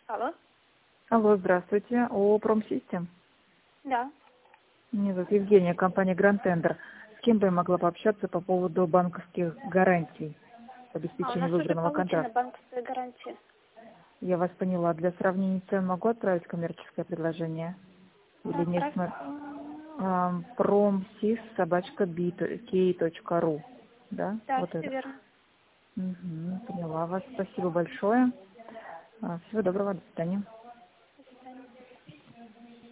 Алло. Алло, здравствуйте. ООО «Промсистем». Да. Меня зовут Евгения, компания «Гранд Тендер». С кем бы я могла пообщаться по поводу банковских гарантий по У обеспечению нас уже выбранного получена контракта? банковская гарантия. Я вас поняла. Для сравнения цен могу отправить коммерческое предложение? Или не Отправь. promsys@bi.key.ru. Да? Да, Вот все это. верно. Поняла вас. Спасибо большое. Всего доброго. До свидания.